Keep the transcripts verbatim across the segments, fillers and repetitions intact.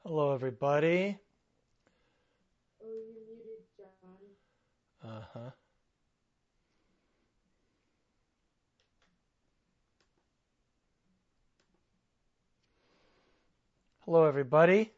Hello, everybody. Oh, you're muted, John. Uh-huh. Hello, everybody.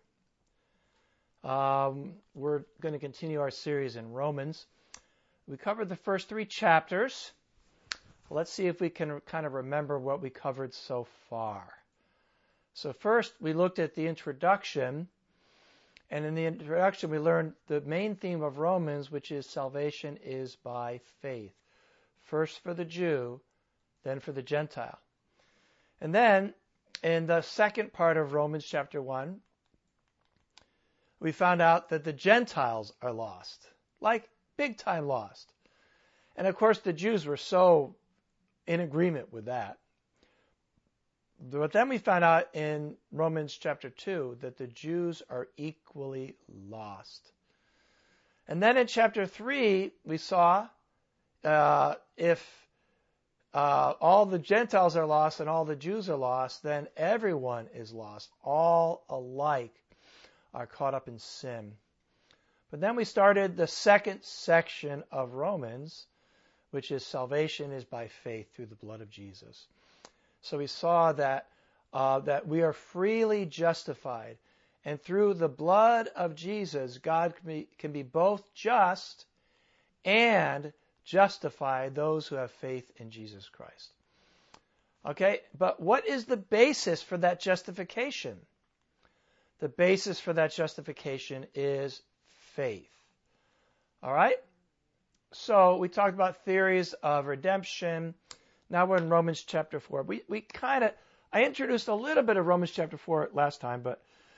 Um, we're going to continue our series in Romans. We covered the first three chapters. Let's see if we can kind of remember what we covered so far. So first, we looked at the introduction. And in the introduction, we learned the main theme of Romans, which is salvation is by faith. First for the Jew, then for the Gentile. And then, in the second part of Romans chapter one, we found out that the Gentiles are lost, like big time lost. And of course, the Jews were so in agreement with that. But then we found out in Romans chapter two that the Jews are equally lost. And then in chapter three, we saw uh, if uh, all the Gentiles are lost and all the Jews are lost, then everyone is lost. All alike are caught up in sin. But then we started the second section of Romans, which is salvation is by faith through the blood of Jesus. So we saw that uh, that we are freely justified. And through the blood of Jesus, God can be, can be both just and justify those who have faith in Jesus Christ. Okay, but what is the basis for that justification? The basis for that justification is faith. All right? So we talked about theories of redemption. Now we're in Romans chapter four. We we kind of, I introduced a little bit of Romans chapter four last time, but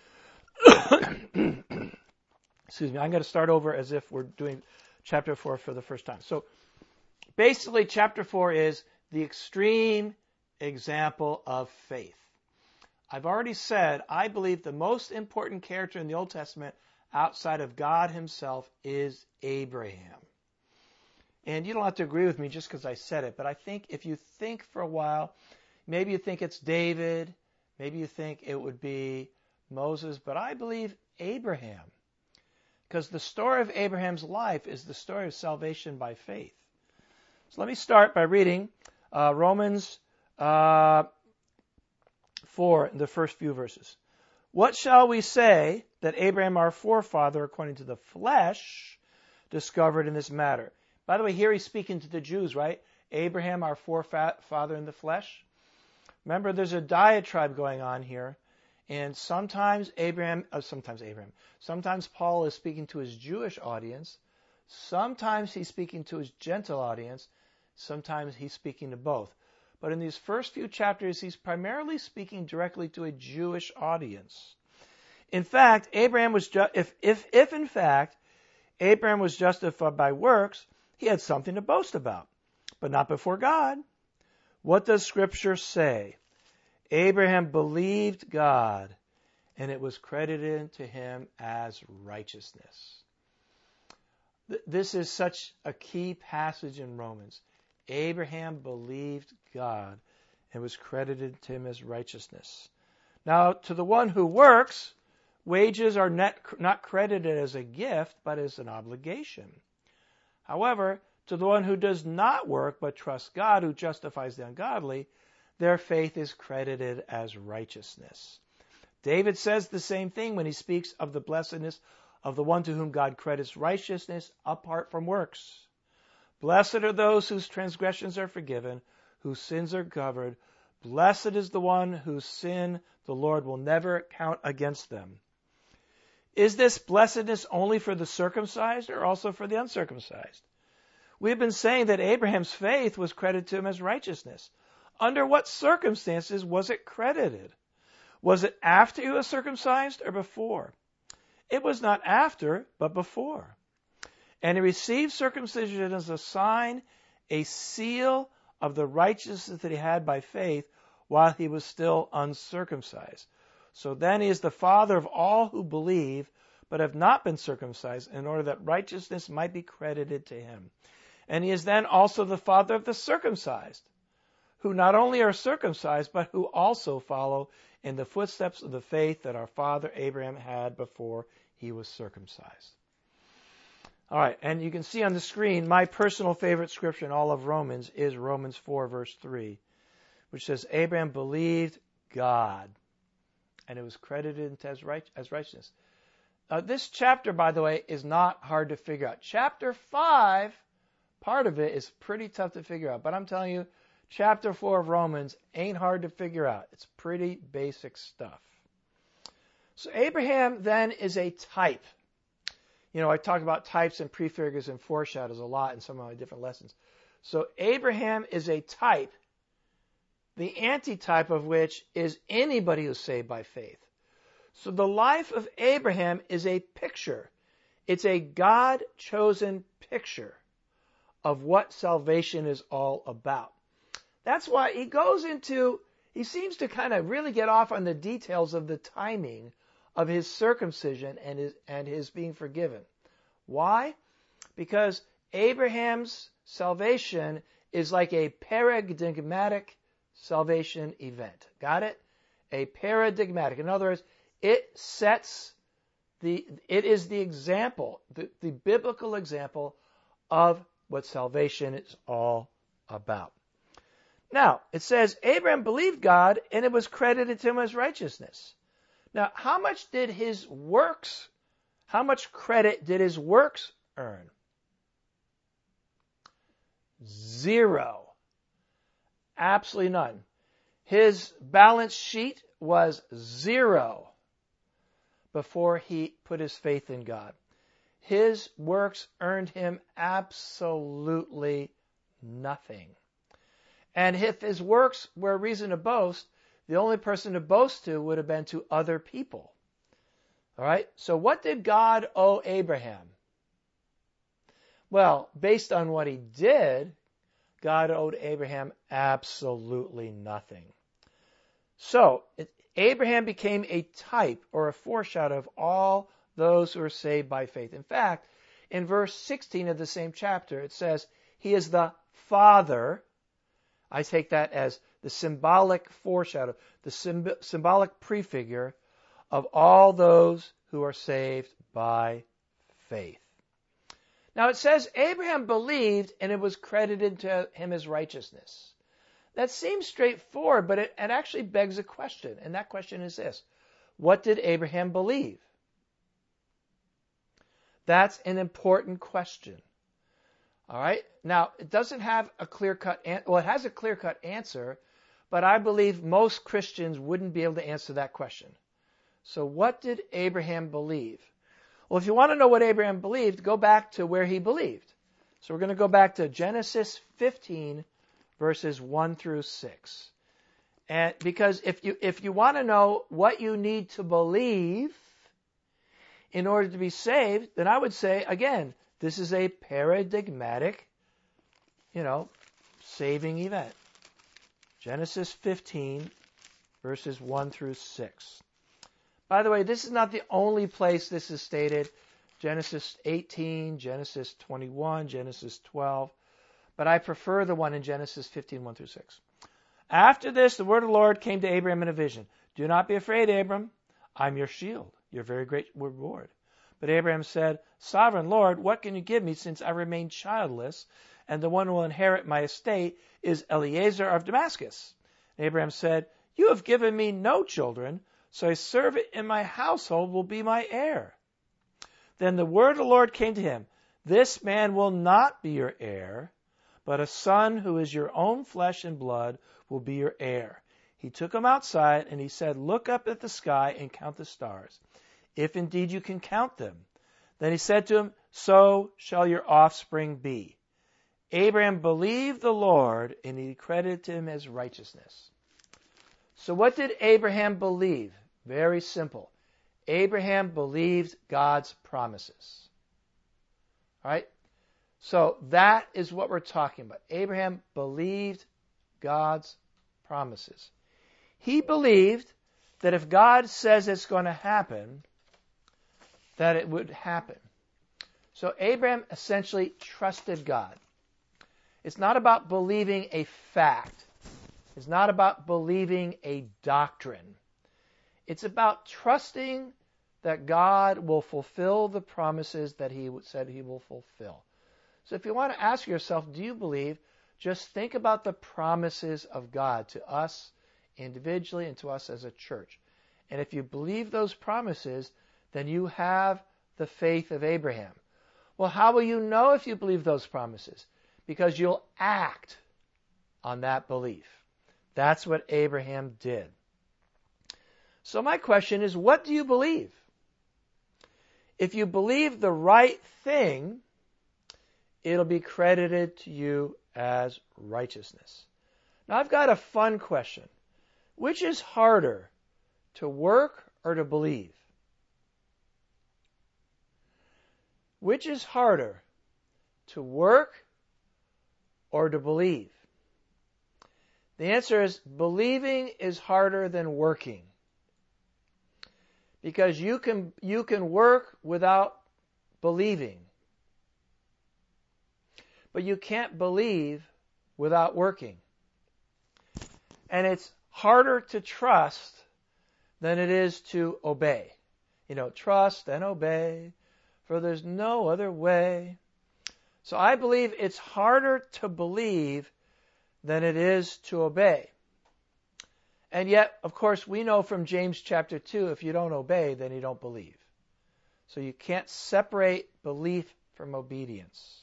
excuse me, I'm going to start over as if we're doing chapter four for the first time. So basically chapter four is the extreme example of faith. I've already said I believe the most important character in the Old Testament outside of God himself is Abraham. And you don't have to agree with me just because I said it, but I think if you think for a while, maybe you think it's David, maybe you think it would be Moses, but I believe Abraham. Because the story of Abraham's life is the story of salvation by faith. So let me start by reading uh, Romans uh, four, the first few verses. What shall we say that Abraham our forefather, according to the flesh, discovered in this matter? By the way, here he's speaking to the Jews, right? Abraham, our forefather in the flesh. Remember, there's a diatribe going on here. And sometimes Abraham, uh, sometimes Abraham, sometimes Paul is speaking to his Jewish audience. Sometimes he's speaking to his Gentile audience. Sometimes he's speaking to both. But in these first few chapters, he's primarily speaking directly to a Jewish audience. In fact, Abraham was ju- if, if, if in fact, Abraham was justified by works, he had something to boast about, but not before God. What does Scripture say? Abraham believed God, and it was credited to him as righteousness. This is such a key passage in Romans. Abraham believed God, and was credited to him as righteousness. Now, to the one who works, wages are not, not credited as a gift, but as an obligation. However, to the one who does not work but trusts God, who justifies the ungodly, their faith is credited as righteousness. David says the same thing when he speaks of the blessedness of the one to whom God credits righteousness apart from works. Blessed are those whose transgressions are forgiven, whose sins are covered. Blessed is the one whose sin the Lord will never count against them. Is this blessedness only for the circumcised or also for the uncircumcised? We've been saying that Abraham's faith was credited to him as righteousness. Under what circumstances was it credited? Was it after he was circumcised or before? It was not after, but before. And he received circumcision as a sign, a seal of the righteousness that he had by faith while he was still uncircumcised. So then he is the father of all who believe, but have not been circumcised, in order that righteousness might be credited to him. And he is then also the father of the circumcised, who not only are circumcised, but who also follow in the footsteps of the faith that our father Abraham had before he was circumcised. All right, and you can see on the screen, my personal favorite scripture in all of Romans is Romans four, verse three, which says, Abraham believed God, and it was credited as, right, as righteousness. Uh, this chapter, by the way, is not hard to figure out. Chapter five, part of it is pretty tough to figure out, but I'm telling you, chapter four of Romans ain't hard to figure out. It's pretty basic stuff. So Abraham then is a type. You know, I talk about types and prefigures and foreshadows a lot in some of my different lessons. So Abraham is a type, the antitype of which is anybody who's saved by faith. So the life of Abraham is a picture. It's a God-chosen picture of what salvation is all about. That's why he goes into, he seems to kind of really get off on the details of the timing of his circumcision and his, and his being forgiven. Why? Because Abraham's salvation is like a paradigmatic salvation event. Got it? A paradigmatic. In other words, it sets the, it is the example, the, the biblical example of what salvation is all about. Now, it says, Abraham believed God, and it was credited to him as righteousness. Now, how much did his works, how much credit did his works earn? Zero. Absolutely none. His balance sheet was zero before he put his faith in God. His works earned him absolutely nothing. And if his works were a reason to boast, the only person to boast to would have been to other people. All right? So what did God owe Abraham? Well, based on what he did, God owed Abraham absolutely nothing. So, it, Abraham became a type or a foreshadow of all those who are saved by faith. In fact, in verse sixteen of the same chapter, it says, he is the father. I take that as the symbolic foreshadow, the symb- symbolic prefigure of all those who are saved by faith. Now it says Abraham believed and it was credited to him as righteousness. That seems straightforward, but it, it actually begs a question. And that question is this. What did Abraham believe? That's an important question. All right? Now, it doesn't have a clear-cut an- well, it has a clear-cut answer, but I believe most Christians wouldn't be able to answer that question. So what did Abraham believe? Well, if you want to know what Abraham believed, go back to where he believed. So we're going to go back to Genesis fifteen, verses one through six. And because if you if you want to know what you need to believe in order to be saved, then I would say, again, this is a paradigmatic, you know, saving event. Genesis fifteen, verses one through six. By the way, this is not the only place this is stated. Genesis eighteen, Genesis twenty-one, Genesis twelve. But I prefer the one in Genesis fifteen, one through six. After this, the word of the Lord came to Abraham in a vision. Do not be afraid, Abram. I'm your shield, your very great reward. But Abraham said, Sovereign Lord, what can you give me since I remain childless, and the one who will inherit my estate is Eliezer of Damascus? And Abraham said, You have given me no children, so a servant in my household will be my heir. Then the word of the Lord came to him, This man will not be your heir, but a son who is your own flesh and blood will be your heir. He took him outside, and he said, Look up at the sky and count the stars, if indeed you can count them. Then he said to him, So shall your offspring be. Abraham believed the Lord, and he credited to him as righteousness. So what did Abraham believe? Very simple. Abraham believed God's promises. All right? So that is what we're talking about. Abraham believed God's promises. He believed that if God says it's going to happen, that it would happen. So Abraham essentially trusted God. It's not about believing a fact. It's not about believing a doctrine. It's about trusting that God will fulfill the promises that he said he will fulfill. So if you want to ask yourself, do you believe? Just think about the promises of God to us individually and to us as a church. And if you believe those promises, then you have the faith of Abraham. Well, how will you know if you believe those promises? Because you'll act on that belief. That's what Abraham did. So my question is, what do you believe? If you believe the right thing, it'll be credited to you as righteousness. Now I've got a fun question. Which is harder, to work or to believe? Which is harder, to work or to believe? The answer is believing is harder than working. Because you can you can work without believing. But you can't believe without working. And it's harder to trust than it is to obey. You know, trust and obey, for there's no other way. So I believe it's harder to believe than it is to obey. And yet, of course, we know from James chapter two, if you don't obey, then you don't believe. So you can't separate belief from obedience.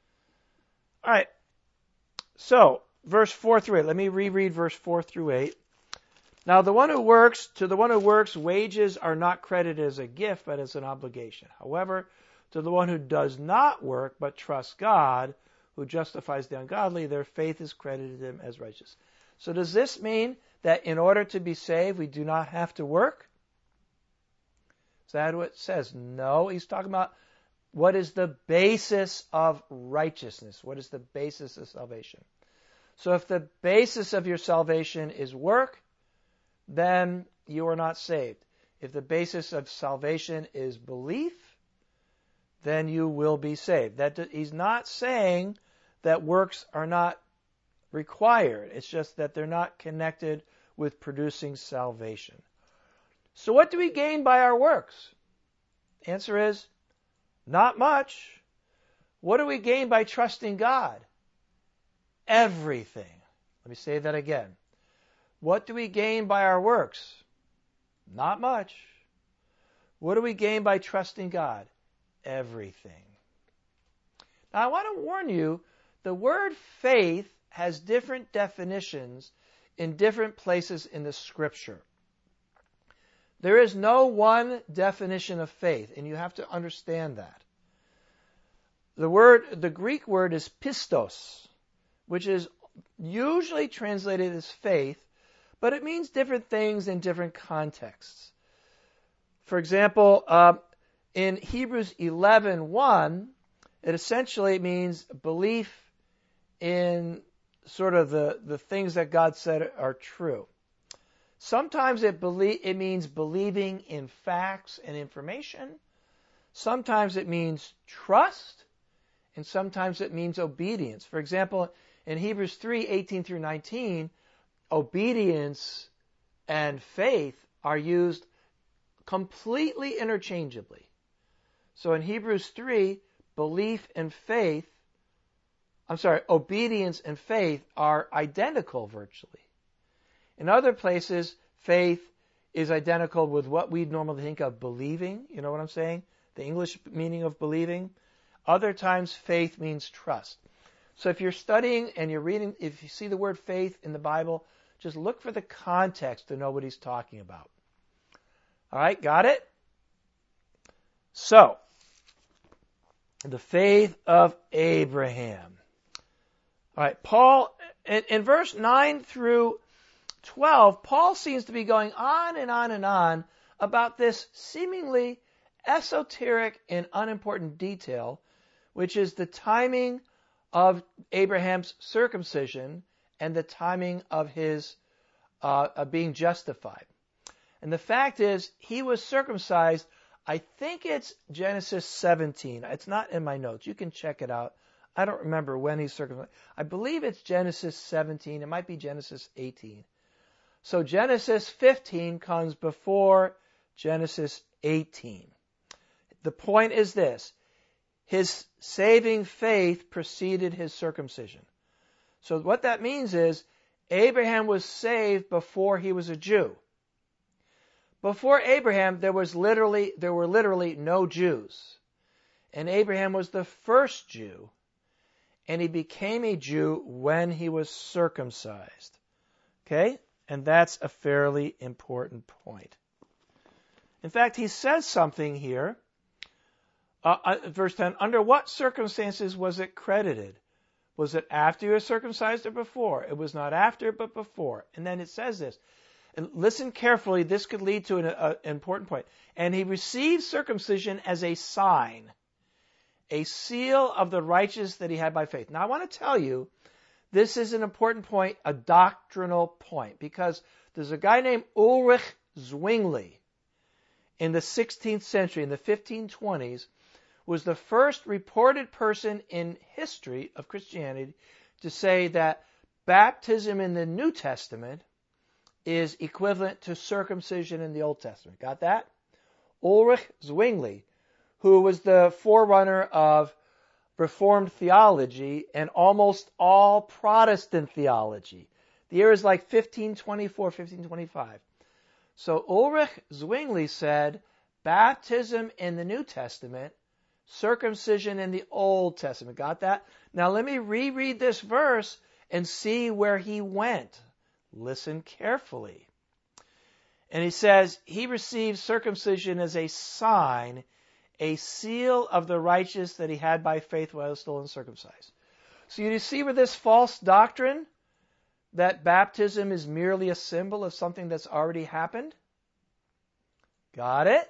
All right. So, verse four through eight. Let me reread verse four through eight. Now, the one who works, to the one who works, wages are not credited as a gift, but as an obligation. However, to the one who does not work, but trusts God, who justifies the ungodly, their faith is credited to him as righteous. So does this mean that in order to be saved, we do not have to work? Is that what it says? No, he's talking about what is the basis of righteousness. What is the basis of salvation? So if the basis of your salvation is work, then you are not saved. If the basis of salvation is belief, then you will be saved. That he's not saying that works are not required. It's just that they're not connected with producing salvation. So what do we gain by our works? Answer is, not much. What do we gain by trusting God? Everything. Let me say that again. What do we gain by our works? Not much. What do we gain by trusting God? Everything. Now I want to warn you, the word faith has different definitions in different places in the Scripture. There is no one definition of faith, and you have to understand that. The word, the Greek word is pistos, which is usually translated as faith, but it means different things in different contexts. For example, uh, in Hebrews eleven one, it essentially means belief in sort of the, the things that God said are true. Sometimes it, belie- it means believing in facts and information. Sometimes it means trust. And sometimes it means obedience. For example, in Hebrews three eighteen through nineteen, obedience and faith are used completely interchangeably. So in Hebrews three, belief and faith, I'm sorry, obedience and faith are identical virtually. In other places, faith is identical with what we normally think of believing. You know what I'm saying? The English meaning of believing. Other times, faith means trust. So if you're studying and you're reading, if you see the word faith in the Bible, just look for the context to know what he's talking about. All right, got it? So, the faith of Abraham. All right, Paul, in, in verse nine through twelve, Paul seems to be going on and on and on about this seemingly esoteric and unimportant detail, which is the timing of Abraham's circumcision and the timing of his uh, of being justified. And the fact is, he was circumcised, I think it's Genesis seventeen. It's not in my notes. You can check it out. I don't remember when he's circumcised. I believe it's Genesis seventeen. It might be Genesis eighteen. So Genesis fifteen comes before Genesis eighteen. The point is this: his saving faith preceded his circumcision. So what that means is Abraham was saved before he was a Jew. Before Abraham, there was literally there were literally no Jews. And Abraham was the first Jew, and he became a Jew when he was circumcised. Okay? And that's a fairly important point. In fact, he says something here. Uh, uh, verse ten, under what circumstances was it credited? Was it after you were circumcised or before? It was not after, but before. And then it says this. And listen carefully, this could lead to an uh, important point. And he received circumcision as a sign, a seal of the righteousness that he had by faith. Now I want to tell you, this is an important point, a doctrinal point, because there's a guy named Ulrich Zwingli in the sixteenth century, in the fifteen twenties, was the first reported person in history of Christianity to say that baptism in the New Testament is equivalent to circumcision in the Old Testament. Got that? Ulrich Zwingli, who was the forerunner of Reformed theology and almost all Protestant theology. The year is like fifteen twenty-four, fifteen twenty-five. So Ulrich Zwingli said, baptism in the New Testament, circumcision in the Old Testament. Got that? Now let me reread this verse and see where he went. Listen carefully. And he says, he received circumcision as a sign, a seal of the righteousness that he had by faith while he was still uncircumcised. So you see where this false doctrine that baptism is merely a symbol of something that's already happened? Got it?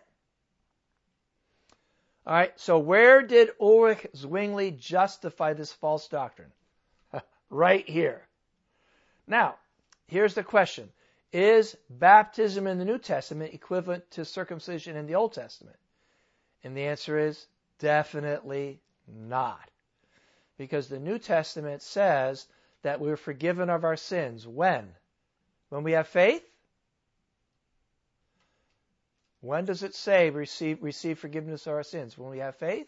All right, so where did Ulrich Zwingli justify this false doctrine? Right here. Now, here's the question. Is baptism in the New Testament equivalent to circumcision in the Old Testament? And the answer is definitely not. Because the New Testament says that we're forgiven of our sins. When? When we have faith? When does it say receive, receive forgiveness of our sins? When we have faith?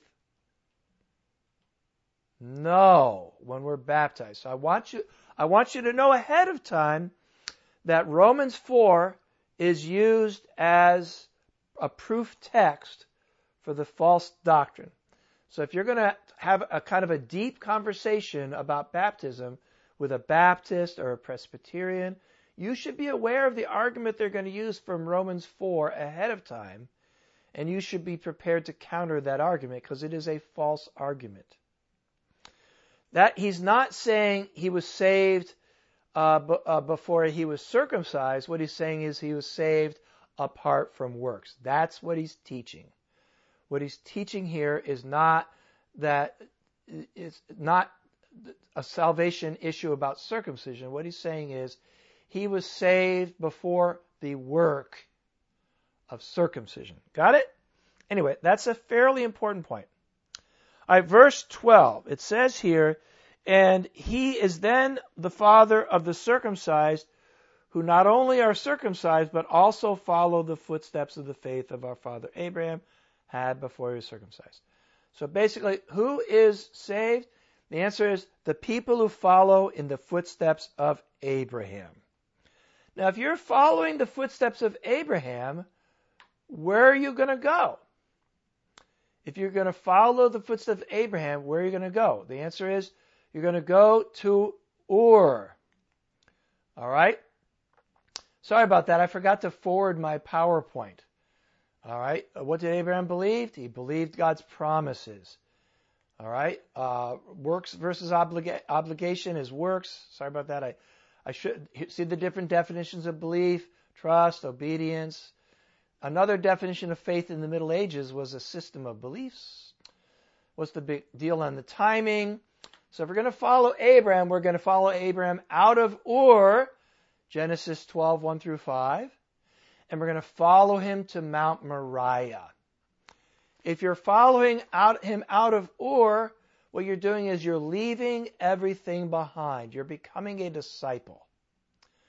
No, when we're baptized. So I want you, I want you to know ahead of time that Romans four is used as a proof text for the false doctrine. So if you're going to have a kind of a deep conversation about baptism with a Baptist or a Presbyterian, you should be aware of the argument they're going to use from Romans four ahead of time, and you should be prepared to counter that argument because it is a false argument. That he's not saying he was saved uh, b- uh, before he was circumcised. What he's saying is he was saved apart from works. That's what he's teaching. What he's teaching here is not that it's not a salvation issue about circumcision. What he's saying is he was saved before the work of circumcision. Got it? Anyway, that's a fairly important point. All right, verse twelve, it says here, and he is then the father of the circumcised, who not only are circumcised, but also follow the footsteps of the faith of our father Abraham had before he was circumcised. So basically, who is saved? The answer is the people who follow in the footsteps of Abraham. Now, if you're following the footsteps of Abraham, where are you going to go? If you're going to follow the footsteps of Abraham, where are you going to go? The answer is you're going to go to Ur. All right? Sorry about that. I forgot to forward my PowerPoint. All right? What did Abraham believe? He believed God's promises. All right? Uh, works versus obliga- obligation is works. Sorry about that. I, I should see the different definitions of belief, trust, obedience. Another definition of faith in the Middle Ages was a system of beliefs. What's the big deal on the timing? So if we're going to follow Abraham, we're going to follow Abraham out of Ur, Genesis twelve, one through five. And we're going to follow him to Mount Moriah. If you're following out, him out of Ur, what you're doing is you're leaving everything behind. You're becoming a disciple.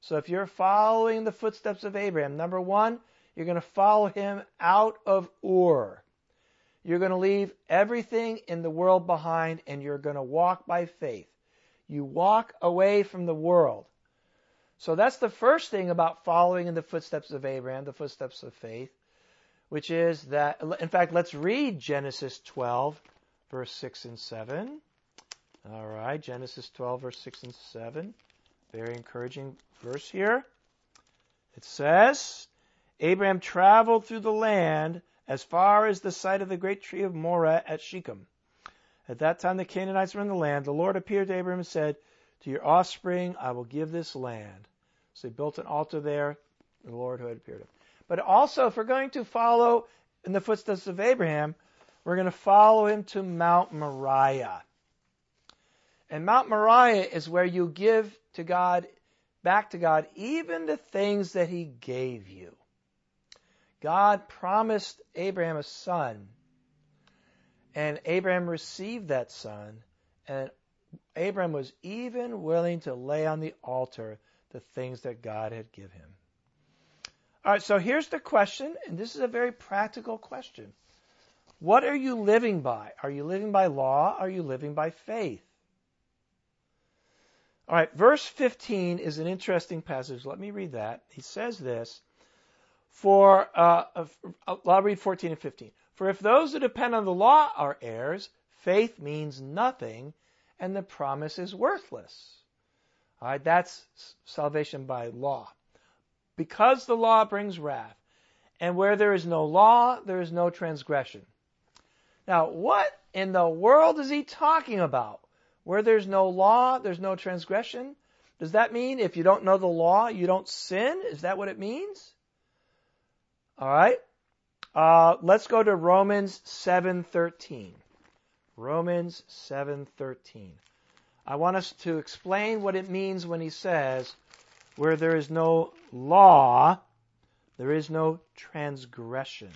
So if you're following the footsteps of Abraham, number one, you're going to follow him out of Ur. You're going to leave everything in the world behind, and you're going to walk by faith. You walk away from the world. So that's the first thing about following in the footsteps of Abraham, the footsteps of faith, which is that, in fact, let's read Genesis twelve, verse six and seven. All right, Genesis twelve, verse six and seven. Very encouraging verse here. It says, Abraham traveled through the land as far as the site of the great tree of Moreh at Shechem. At that time the Canaanites were in the land. The Lord appeared to Abraham and said, to your offspring I will give this land. So he built an altar there, the Lord who had appeared to him. But also, if we're going to follow in the footsteps of Abraham, we're going to follow him to Mount Moriah. And Mount Moriah is where you give to God, back to God, even the things that he gave you. God promised Abraham a son, and Abraham received that son, and Abraham was even willing to lay on the altar the things that God had given him. All right, so here's the question, and this is a very practical question. What are you living by? Are you living by law? Are you living by faith? All right, verse fifteen is an interesting passage. Let me read that. He says this, for, uh, I'll read fourteen and fifteen. For if those who depend on the law are heirs, faith means nothing, and the promise is worthless. All right, that's salvation by law. Because the law brings wrath, and where there is no law, there is no transgression. Now, what in the world is he talking about? Where there's no law, there's no transgression? Does that mean if you don't know the law, you don't sin? Is that what it means? All right. Uh, let's go to Romans seven thirteen. Romans seven thirteen. I want us to explain what it means when he says, where there is no law, there is no transgression.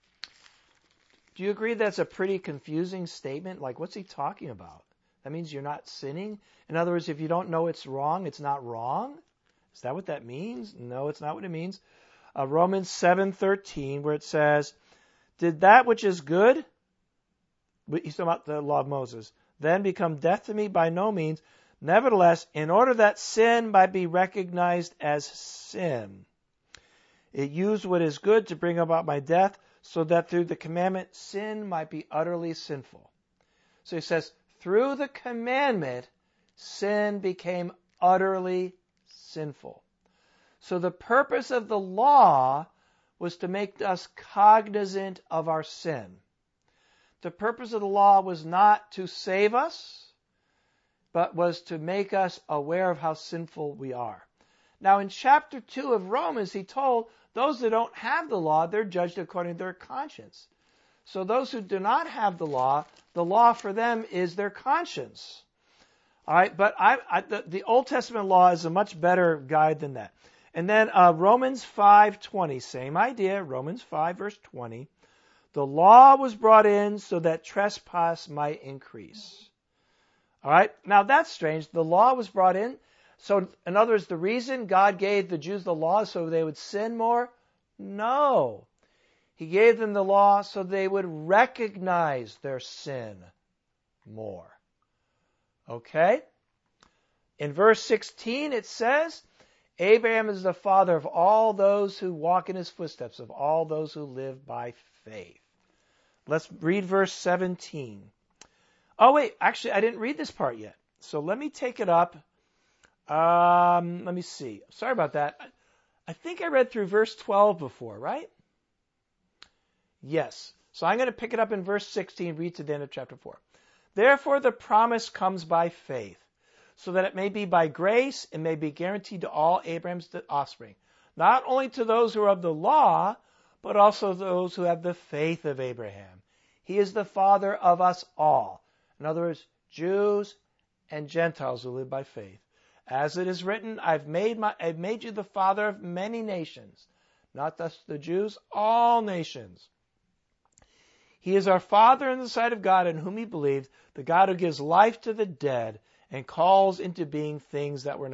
Do you agree that's a pretty confusing statement? Like, what's he talking about? That means you're not sinning? In other words, if you don't know it's wrong, it's not wrong? Is that what that means? No, it's not what it means. Uh, Romans seven thirteen, where it says, did that which is good, he's talking about the law of Moses, then become death to me? By no means. Nevertheless, in order that sin might be recognized as sin, it used what is good to bring about my death, so that through the commandment sin might be utterly sinful. So he says, through the commandment, sin became utterly sinful. So the purpose of the law was to make us cognizant of our sin. The purpose of the law was not to save us, but was to make us aware of how sinful we are. Now in chapter two of Romans, he told those that don't have the law, they're judged according to their conscience. So those who do not have the law, the law for them is their conscience. All right, but I, I, the, the Old Testament law is a much better guide than that. And then uh, Romans five twenty, same idea, Romans five verse twenty. The law was brought in so that trespass might increase. All right, now that's strange. The law was brought in. So, in other words, the reason God gave the Jews the law so they would sin more? No. He gave them the law so they would recognize their sin more. Okay? In verse sixteen it says, Abraham is the father of all those who walk in his footsteps, of all those who live by faith. Let's read verse seventeen. Oh wait, actually I didn't read this part yet. So let me take it up. Um, let me see. Sorry about that. I think I read through verse twelve before, right? Yes. So I'm going to pick it up in verse sixteen, read to the end of chapter four. Therefore the promise comes by faith, so that it may be by grace, it may be guaranteed to all Abraham's offspring, not only to those who are of the law, but also those who have the faith of Abraham. He is the father of us all. In other words, Jews and Gentiles who live by faith. As it is written, I've made my, I've made you the father of many nations, not just the Jews, all nations. He is our Father in the sight of God, in whom he believed, the God who gives life to the dead and calls into being things that were not.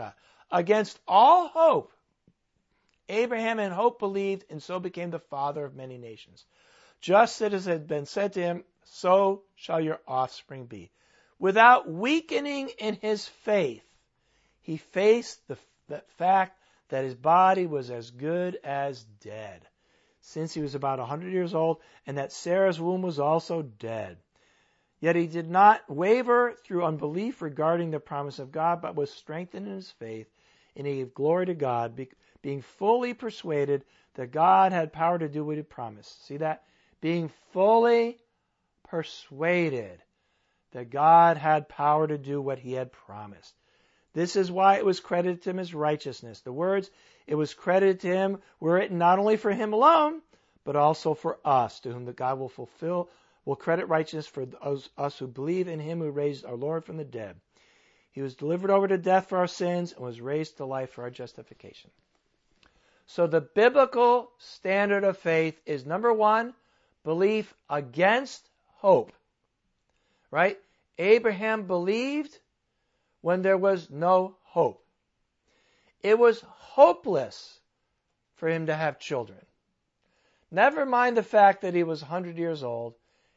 Against all hope, Abraham in hope believed and so became the father of many nations. Just as it had been said to him, so shall your offspring be. Without weakening in his faith, he faced the, the fact that his body was as good as dead, since he was about one hundred years old, and that Sarah's womb was also dead. Yet he did not waver through unbelief regarding the promise of God, but was strengthened in his faith, and he gave glory to God, be, being fully persuaded that God had power to do what he promised. See that? Being fully persuaded that God had power to do what he had promised. This is why it was credited to him as righteousness. The words, it was credited to him, were written not only for him alone, but also for us, to whom the God will fulfill, will credit righteousness for those, us who believe in him who raised our Lord from the dead. He was delivered over to death for our sins and was raised to life for our justification. So the biblical standard of faith is, number one, belief against hope. Right? Abraham believed when there was no hope. It was hopeless for him to have children. Never mind the fact that he was one hundred years old.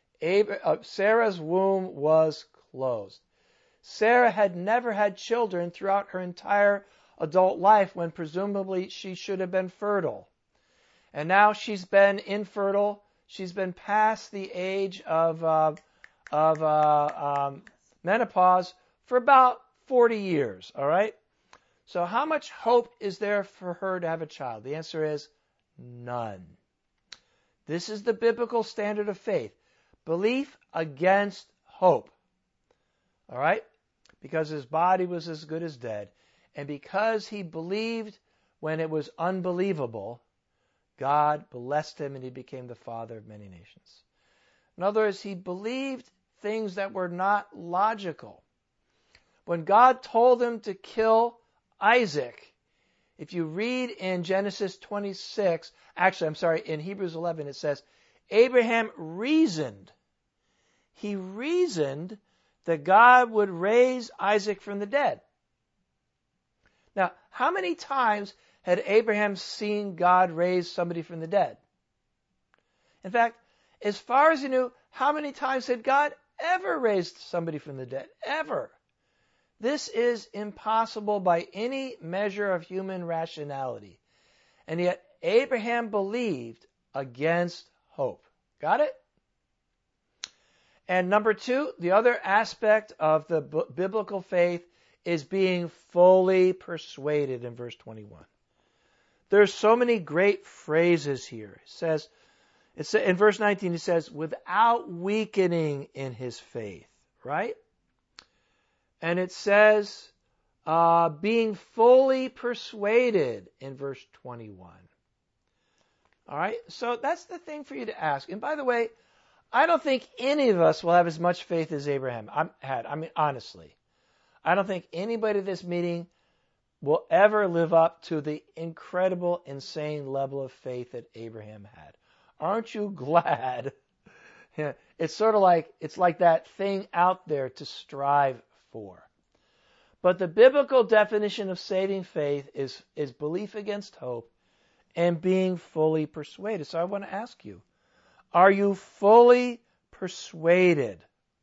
Sarah's womb was closed. Sarah had never had children throughout her entire adult life when presumably she should have been fertile. And now she's been infertile. She's been past the age of, uh, of uh, um, menopause for about forty years, all right? So how much hope is there for her to have a child? The answer is none. This is the biblical standard of faith. Belief against hope. All right? Because his body was as good as dead. And because he believed when it was unbelievable, God blessed him and he became the father of many nations. In other words, he believed things that were not logical. When God told him to kill Isaac, if you read in Genesis twenty-six, actually, I'm sorry, in Hebrews eleven, it says, Abraham reasoned. He reasoned that God would raise Isaac from the dead. Now, how many times had Abraham seen God raise somebody from the dead? In fact, as far as he knew, how many times had God ever raised somebody from the dead? Ever. This is impossible by any measure of human rationality. And yet, Abraham believed against hope. Got it? And number two, the other aspect of the b- biblical faith is being fully persuaded in verse twenty-one. There's so many great phrases here. It says, it's, in verse nineteen, it says, without weakening in his faith, right? And it says, uh, being fully persuaded in verse twenty-one. All right? So that's the thing for you to ask. And by the way, I don't think any of us will have as much faith as Abraham had. I mean, honestly. I don't think anybody at this meeting will ever live up to the incredible, insane level of faith that Abraham had. Aren't you glad? It's sort of like, it's like that thing out there to strive for. But the biblical definition of saving faith is, is belief against hope and being fully persuaded. So I want to ask you, are you fully persuaded?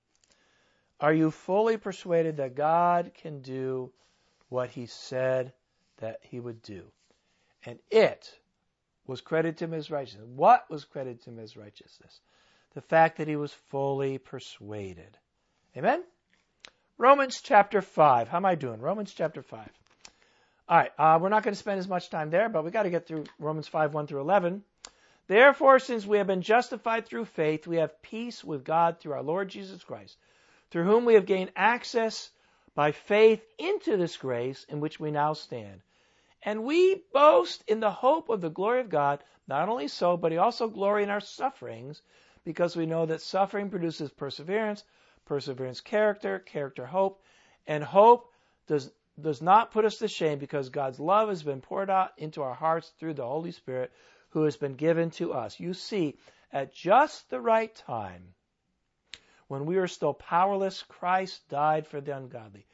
Are you fully persuaded that God can do what he said that he would do? And it was credited to him as righteousness. What was credited to him as righteousness? The fact that he was fully persuaded. Amen? Romans chapter five. How am I doing? Romans chapter five. All right, uh, we're not going to spend as much time there, but we got to get through Romans five, one through eleven. Therefore, since we have been justified through faith, we have peace with God through our Lord Jesus Christ, through whom we have gained access by faith into this grace in which we now stand. And we boast in the hope of the glory of God. Not only so, but we also glory in our sufferings, because we know that suffering produces perseverance, perseverance character, character hope, and hope does does not put us to shame, because God's love has been poured out into our hearts through the Holy Spirit who has been given to us. You see, at just the right time, when we were still powerless, Christ died for the ungodly.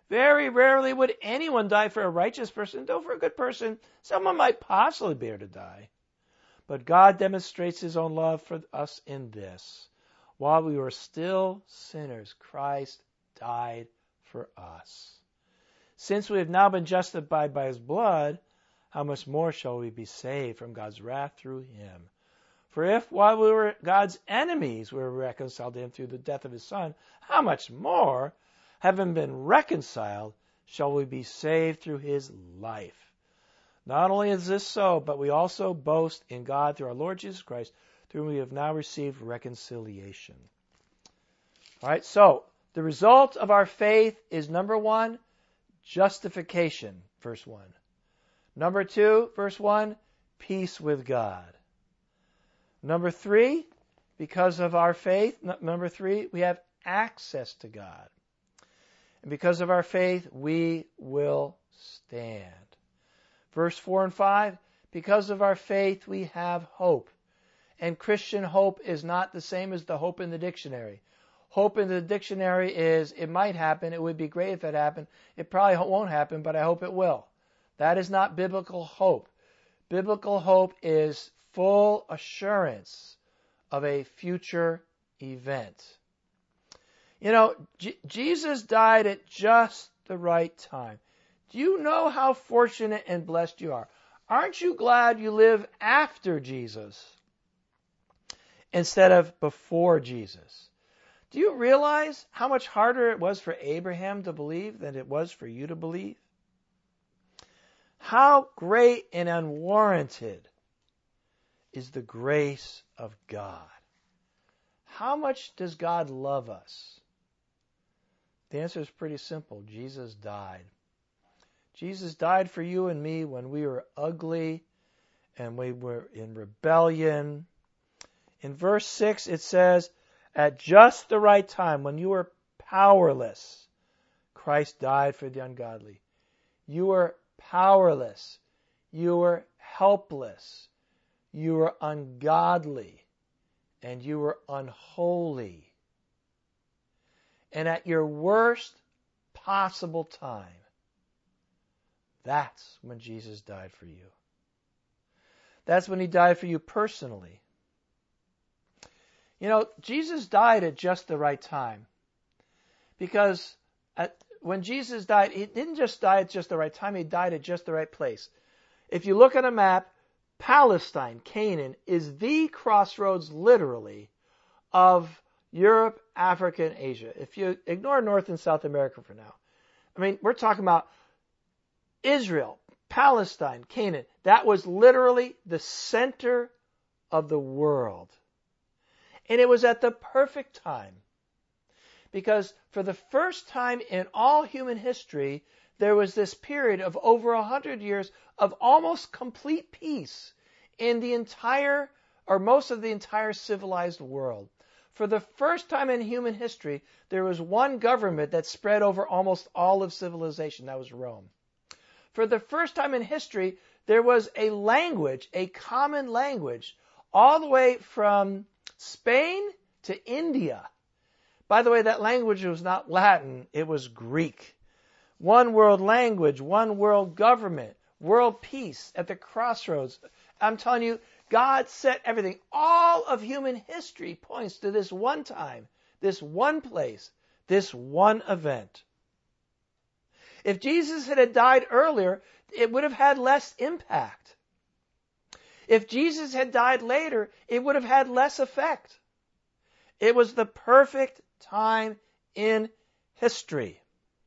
Very rarely would anyone die for a righteous person, though for a good person, someone might possibly bear to die. But God demonstrates his own love for us in this. While we were still sinners, Christ died for us. Since we have now been justified by his blood, how much more shall we be saved from God's wrath through him? For if, while we were God's enemies, we were reconciled to him through the death of his Son, how much more, having been reconciled, shall we be saved through his life? Not only is this so, but we also boast in God through our Lord Jesus Christ, through whom we have now received reconciliation. All right, so the result of our faith is, number one, justification, verse one. Number two, verse one, peace with God. Number three, because of our faith, number three, we have access to God. And because of our faith, we will stand. Verse four and five, because of our faith, we have hope. And Christian hope is not the same as the hope in the dictionary. Hope in the dictionary is, it might happen, it would be great if it happened, it probably won't happen, but I hope it will. That is not biblical hope. Biblical hope is full assurance of a future event. You know, J- Jesus died at just the right time. Do you know how fortunate and blessed you are? Aren't you glad you live after Jesus instead of before Jesus? Do you realize how much harder it was for Abraham to believe than it was for you to believe? How great and unwarranted is the grace of God? How much does God love us? The answer is pretty simple. Jesus died. Jesus died for you and me when we were ugly and we were in rebellion. In verse six it says, at just the right time, when you were powerless, Christ died for the ungodly. You were powerless. You were helpless. You were ungodly. And you were unholy. And at your worst possible time, that's when Jesus died for you. That's when he died for you personally. You know, Jesus died at just the right time. Because at, when Jesus died, he didn't just die at just the right time, he died at just the right place. If you look at a map, Palestine, Canaan, is the crossroads, literally, of Europe, Africa, and Asia. If you ignore North and South America for now. I mean, we're talking about Israel, Palestine, Canaan. That was literally the center of the world. And it was at the perfect time. Because for the first time in all human history, there was this period of over a hundred years of almost complete peace in the entire, or most of the entire civilized world. For the first time in human history, there was one government that spread over almost all of civilization. That was Rome. For the first time in history, there was a language, a common language, all the way from Spain to India. By the way, that language was not Latin, it was Greek. One world language, one world government, world peace at the crossroads. I'm telling you, God set everything. All of human history points to this one time, this one place, this one event. If Jesus had died earlier, it would have had less impact. If Jesus had died later, it would have had less effect. It was the perfect time in history.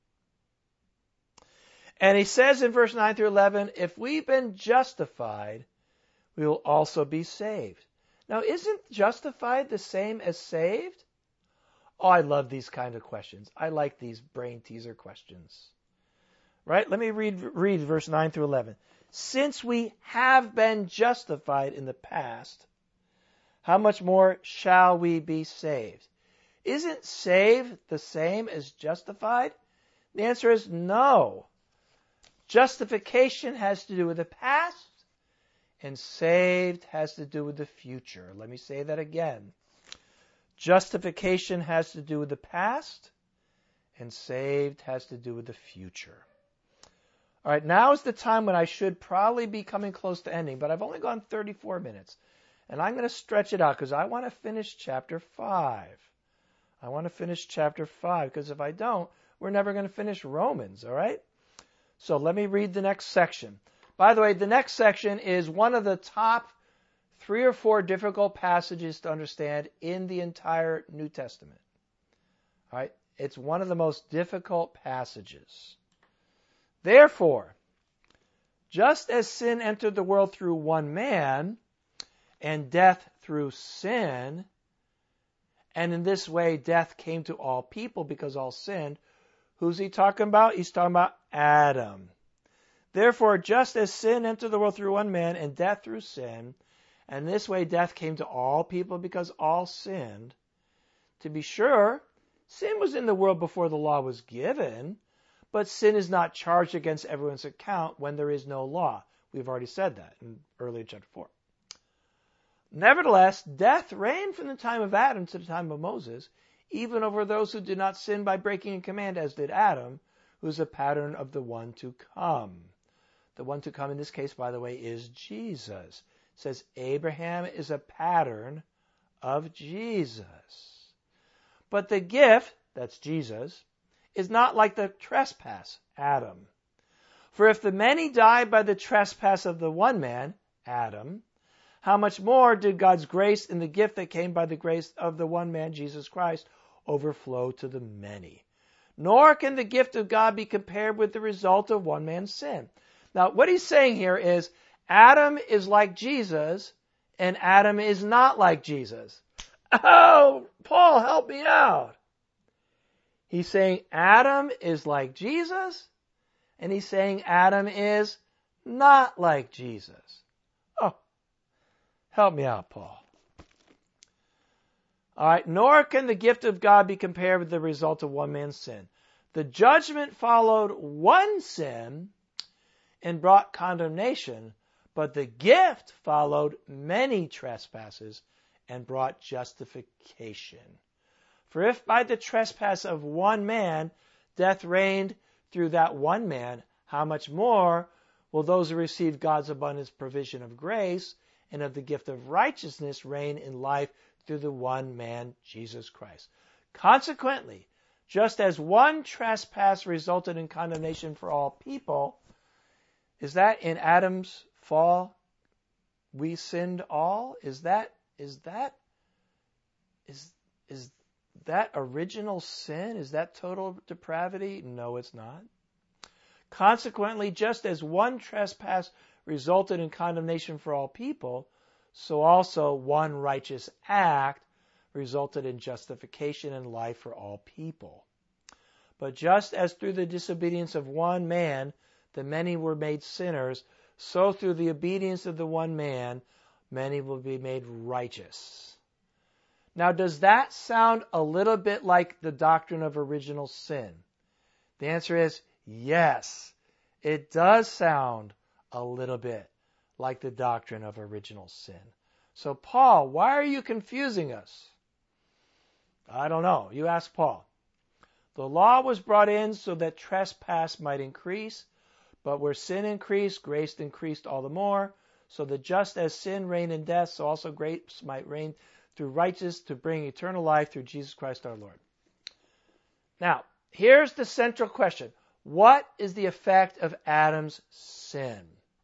And he says in verse nine through eleven, if we've been justified, we will also be saved. Now, isn't justified the same as saved? Oh, I love these kind of questions. I like these brain teaser questions. Right? Let me read, read verse nine through eleven. Since we have been justified in the past, how much more shall we be saved? Isn't saved the same as justified? The answer is no. Justification has to do with the past, and saved has to do with the future. Let me say that again. Justification has to do with the past, And saved has to do with the future. All right, now is the time when I should probably be coming close to ending, but I've only gone thirty-four minutes. And I'm going to stretch it out because I want to finish chapter five. I want to finish chapter five because if I don't, we're never going to finish Romans, all right? So let me read the next section. By the way, the next section is one of the top three or four difficult passages to understand in the entire New Testament. All right? It's one of the most difficult passages. Therefore, just as sin entered the world through one man, and death through sin, and in this way death came to all people because all sinned, who's he talking about? He's talking about Adam. Therefore, just as sin entered the world through one man, and death through sin, and in this way death came to all people because all sinned, to be sure, sin was in the world before the law was given, but sin is not charged against everyone's account when there is no law. We've already said that in earlier chapter four. Nevertheless, death reigned from the time of Adam to the time of Moses, even over those who did not sin by breaking a command, as did Adam, who is a pattern of the one to come. The one to come in this case, by the way, is Jesus. It says Abraham is a pattern of Jesus. But the gift, that's Jesus, is not like the trespass, Adam. For if the many died by the trespass of the one man, Adam, how much more did God's grace and the gift that came by the grace of the one man, Jesus Christ, overflow to the many? Nor can the gift of God be compared with the result of one man's sin. Now, what he's saying here is Adam is like Jesus, and Adam is not like Jesus. Oh, Paul, help me out. He's saying Adam is like Jesus, and he's saying Adam is not like Jesus. Oh, help me out, Paul. All right, nor can the gift of God be compared with the result of one man's sin. The judgment followed one sin and brought condemnation, but the gift followed many trespasses and brought justification. For if by the trespass of one man death reigned through that one man, how much more will those who receive God's abundant provision of grace and of the gift of righteousness reign in life through the one man, Jesus Christ? Consequently, just as one trespass resulted in condemnation for all people, is that in Adam's fall we sinned all? Is that is that is is that original sin? Is that total depravity? No, it's not. Consequently, just as one trespass resulted in condemnation for all people, so also one righteous act resulted in justification and life for all people. But just as through the disobedience of one man the many were made sinners, so through the obedience of the one man many will be made righteous. Now, does that sound a little bit like the doctrine of original sin? The answer is yes. It does sound a little bit like the doctrine of original sin. So, Paul, why are you confusing us? I don't know. You ask Paul. The law was brought in so that trespass might increase, but where sin increased, grace increased all the more, so that just as sin reigned in death, so also grace might reign through righteousness to bring eternal life through Jesus Christ our Lord. Now, here's the central question. What is the effect of Adam's sin?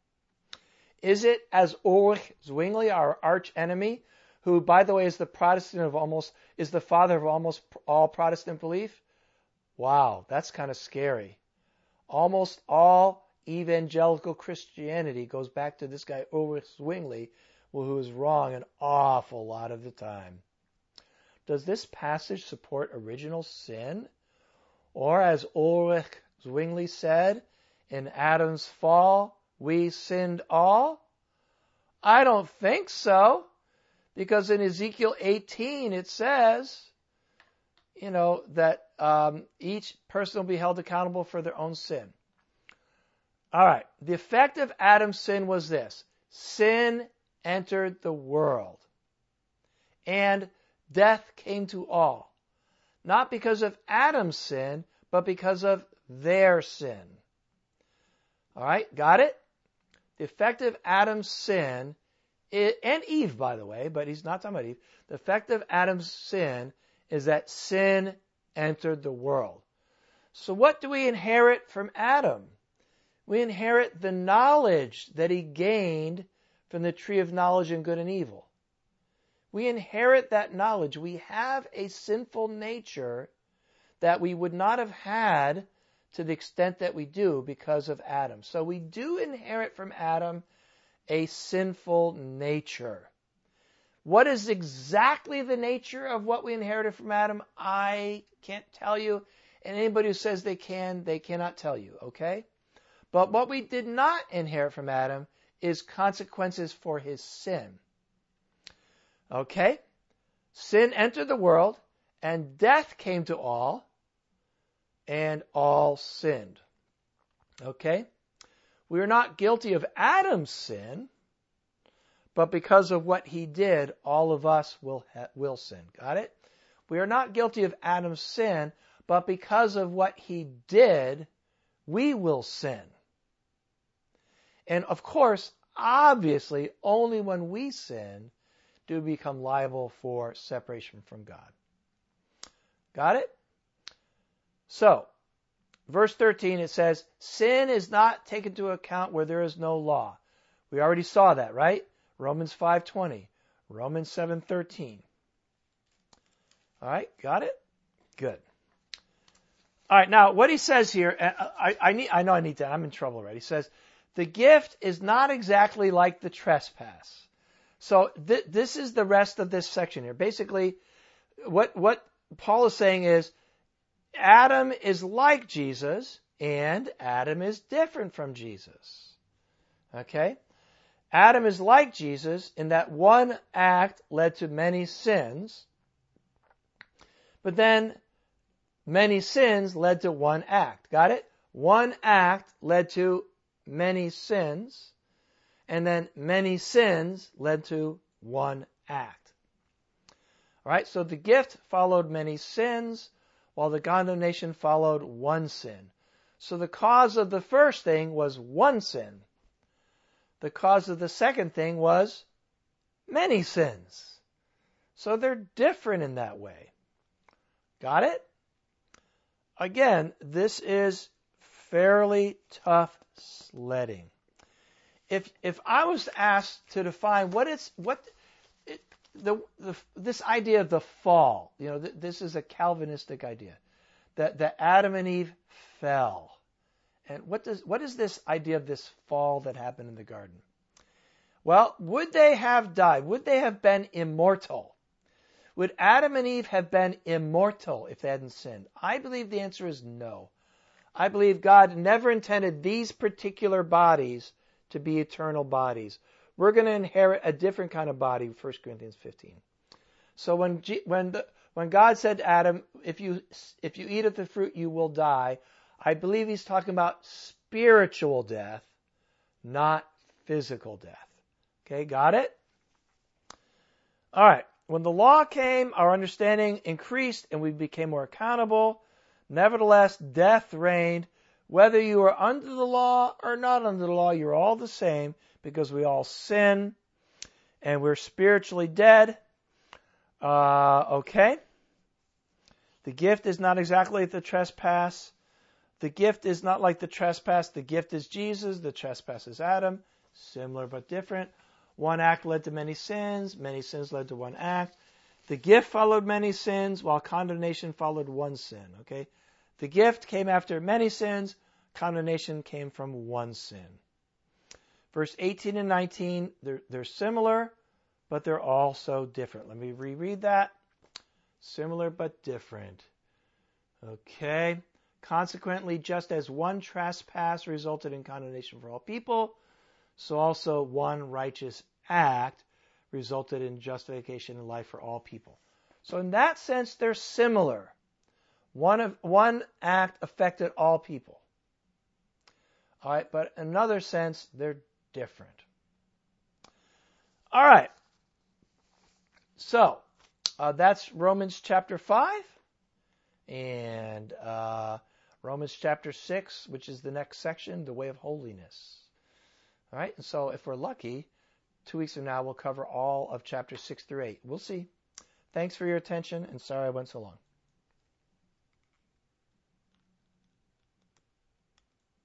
Is it, as Ulrich Zwingli, our arch enemy, who, by the way, is the Protestant of almost, is the father of almost all Protestant belief? Wow, that's kind of scary. Almost all evangelical Christianity goes back to this guy Ulrich Zwingli, who is wrong an awful lot of the time. Does this passage support original sin? Or as Ulrich Zwingli said, in Adam's fall, we sinned all? I don't think so, because in Ezekiel eighteen it says, you know, that um, each person will be held accountable for their own sin. All right, the effect of Adam's sin was this. Sin entered the world, and death came to all. Not because of Adam's sin, but because of their sin. All right, got it? The effect of Adam's sin, and Eve, by the way, but he's not talking about Eve. The effect of Adam's sin is that sin entered the world. So what do we inherit from Adam? We inherit the knowledge that he gained from the tree of knowledge and good and evil. We inherit that knowledge. We have a sinful nature that we would not have had to the extent that we do because of Adam. So we do inherit from Adam a sinful nature. What is exactly the nature of what we inherited from Adam? I can't tell you. And anybody who says they can, they cannot tell you, okay? But what we did not inherit from Adam is consequences for his sin. Okay? Sin entered the world, and death came to all, and all sinned. Okay? We are not guilty of Adam's sin, but because of what he did, all of us will ha- will sin. Got it? We are not guilty of Adam's sin, but because of what he did, we will sin. And of course, obviously, only when we sin do we become liable for separation from God. Got it? So, verse thirteen, it says, sin is not taken into account where there is no law. We already saw that, right? Romans five twenty, Romans seven thirteen. All right, got it? Good. All right, now what he says here, I, I, need, I know I need to, I'm in trouble already. He says, the gift is not exactly like the trespass. So th- this is the rest of this section here. Basically, what, what Paul is saying is, Adam is like Jesus, and Adam is different from Jesus. Okay? Adam is like Jesus in that one act led to many sins, but then many sins led to one act. Got it? One act led to many sins, and then many sins led to one act. All right, so the gift followed many sins, while the condemnation followed one sin. So the cause of the first thing was one sin. The cause of the second thing was many sins. So they're different in that way. Got it? Again, this is fairly tough sledding. If if I was asked to define what is what it, the, the this idea of the fall, you know, th- this is a Calvinistic idea that that Adam and Eve fell, and what does what is this idea of this fall that happened in the garden? Well, would they have died? Would they have been immortal? Would Adam and Eve have been immortal if they hadn't sinned? I believe the answer is no. I believe God never intended these particular bodies to be eternal bodies. We're going to inherit a different kind of body, First Corinthians fifteen. So when G, when the, when God said to Adam, if you if you eat of the fruit, you will die, I believe he's talking about spiritual death, not physical death. Okay, got it? All right. When the law came, our understanding increased and we became more accountable. Nevertheless, death reigned. Whether you are under the law or not under the law, you're all the same because we all sin and we're spiritually dead. Uh, okay. The gift is not exactly like the trespass. The gift is not like the trespass. The gift is Jesus. The trespass is Adam. Similar but different. One act led to many sins. Many sins led to one act. The gift followed many sins, while condemnation followed one sin. Okay? The gift came after many sins. Condemnation came from one sin. Verse eighteen and nineteen, they're, they're similar, but they're also different. Let me reread that. Similar but different. Okay? Consequently, just as one trespass resulted in condemnation for all people, so also one righteous act resulted in justification and life for all people. So in that sense, they're similar. One of one act affected all people. All right, but in another sense, they're different. All right. So uh, that's Romans chapter five. And uh, Romans chapter six, which is the next section, the way of holiness. All right, and so if we're lucky, two weeks from now we'll cover all of chapter six through eight. We'll see. Thanks for your attention, and sorry I went so long.